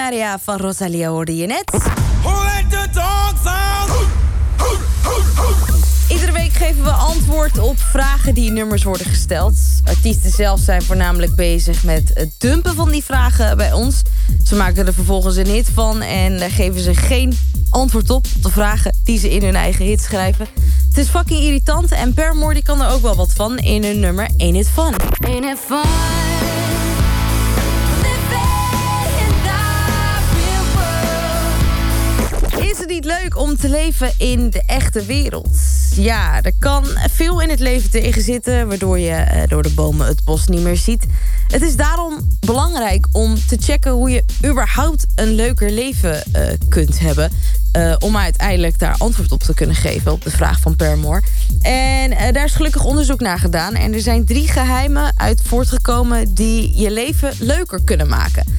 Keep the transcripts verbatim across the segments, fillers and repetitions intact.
Maria van Rosalia hoorde je net. Who let the dogs out? Iedere week geven we antwoord op vragen die in nummers worden gesteld. Artiesten zelf zijn voornamelijk bezig met het dumpen van die vragen bij ons. Ze maken er vervolgens een hit van en daar geven ze geen antwoord op op de vragen die ze in hun eigen hit schrijven. Het is fucking irritant en Paramore die kan er ook wel wat van in hun nummer Ain't It Fun. Ain't it fun? Is het niet leuk om te leven in de echte wereld? Ja, er kan veel in het leven tegen zitten, waardoor je uh, door de bomen het bos niet meer ziet. Het is daarom belangrijk om te checken hoe je überhaupt een leuker leven uh, kunt hebben. Uh, om uiteindelijk daar antwoord op te kunnen geven op de vraag van Paramore. En uh, daar is gelukkig onderzoek naar gedaan. En er zijn drie geheimen uit voortgekomen die je leven leuker kunnen maken.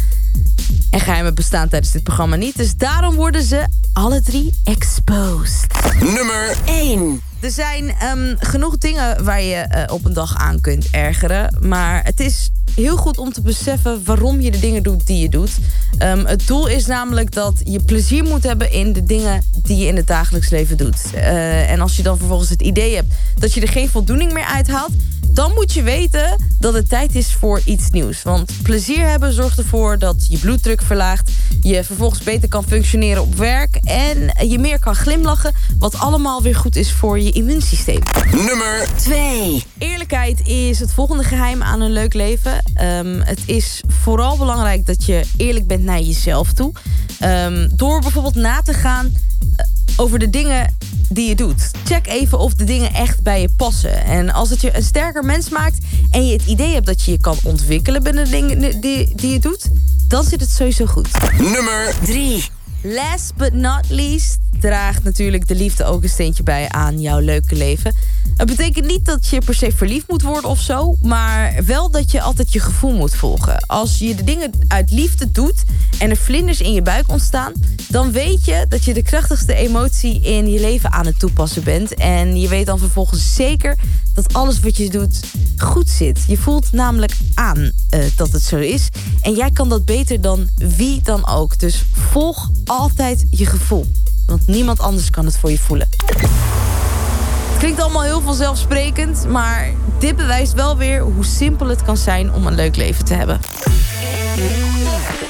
En geheimen bestaan tijdens dit programma niet. Dus daarom worden ze alle drie exposed. Nummer één. Er zijn um, genoeg dingen waar je uh, op een dag aan kunt ergeren. Maar het is heel goed om te beseffen waarom je de dingen doet die je doet. Um, het doel is namelijk dat je plezier moet hebben in de dingen die je in het dagelijks leven doet. Uh, en als je dan vervolgens het idee hebt dat je er geen voldoening meer uithaalt, dan moet je weten dat het tijd is voor iets nieuws. Want plezier hebben zorgt ervoor dat je bloeddruk verlaagt, je vervolgens beter kan functioneren op werk en je meer kan glimlachen, wat allemaal weer goed is voor je immuunsysteem. Nummer twee. Eerlijkheid is het volgende geheim aan een leuk leven. Um, het is vooral belangrijk dat je eerlijk bent naar jezelf toe. Um, door bijvoorbeeld na te gaan over de dingen die je doet. Check even of de dingen echt bij je passen. En als het je een sterker mens maakt en je het idee hebt dat je je kan ontwikkelen binnen de dingen die, die je doet, dan zit het sowieso goed. Nummer drie. Last but not least draagt natuurlijk de liefde ook een steentje bij aan jouw leuke leven. Het betekent niet dat je per se verliefd moet worden of zo, maar wel dat je altijd je gevoel moet volgen. Als je de dingen uit liefde doet en er vlinders in je buik ontstaan, dan weet je dat je de krachtigste emotie in je leven aan het toepassen bent. En je weet dan vervolgens zeker dat alles wat je doet goed zit. Je voelt namelijk aan uh, dat het zo is. En jij kan dat beter dan wie dan ook. Dus volg altijd je gevoel. Want niemand anders kan het voor je voelen. Het klinkt allemaal heel vanzelfsprekend, maar dit bewijst wel weer hoe simpel het kan zijn om een leuk leven te hebben.